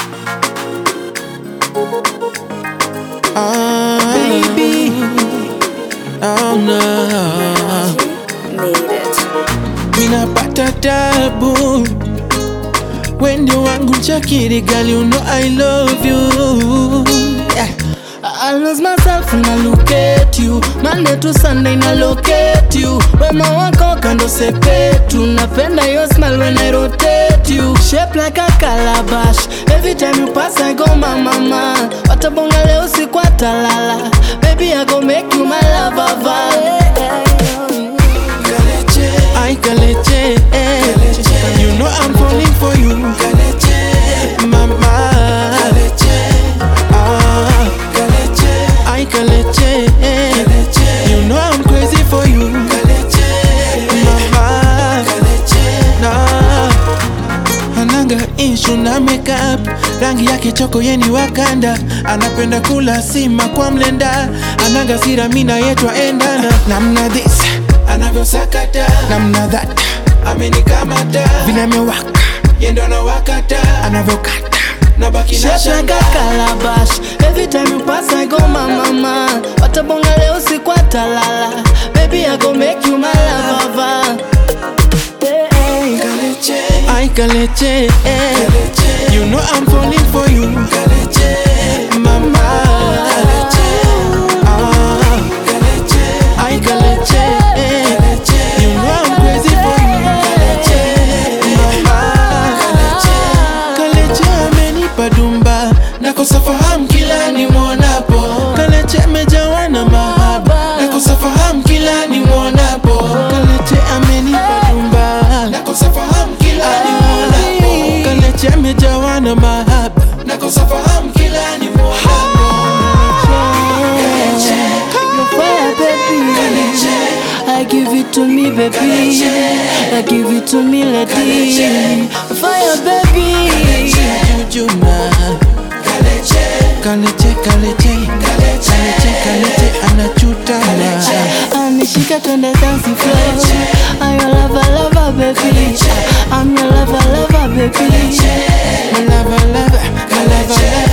Baby, oh no, made it. minapata tabu when you wangu chakiri, girl, you know I love you. Yeah. I lose myself when I look at you. Monday to Sunday na locate you. Wema wako kando sepetu. Napenda your smile when I rotate you. Shape like a calabash. Every time you pass I go mama. Watabonga leo siku atalala. Baby I go make you my lover. I Kaleche, you know I'm falling for you. Mama, I Kaleche, you know I'm crazy for you. Mama, nah. Ananga issue na makeup, rangi yake choko yeni Wakanda. Anapenda kula sima kwa mlenda. Ananga sira mina yetu endana. Namna this anavyosakata, namna that amenikamata, vile amewaka yendo na wakata, anavyokata nabaki na shanga calabash. Every time you pass I go mama. Watabonga leo siku atalala. Baby I go make you my lover. I Kaleche, you know I'm falling for you. Mama, I Kaleche, you know I'm crazy for you. Mama, Kaleche amenipa dumba, nakosa fahamu kila nimwonapo. Kaleche amejawa na mahaba, nakosa fahamu kila nimwonapo. Kaleche amenipa dumba, nakosa fahamu kila nimwonapo. Kaleche amejawa na mahaba, nakosa fahamu kila nimwonapo. I give it to me, baby. I give it to me, lady. Fire, baby. Jujuma Kaleche, Kaleche, anachutama. Anishika twende dance floor. I'm your lover, baby. I'm your lover, baby. My lover, my lover.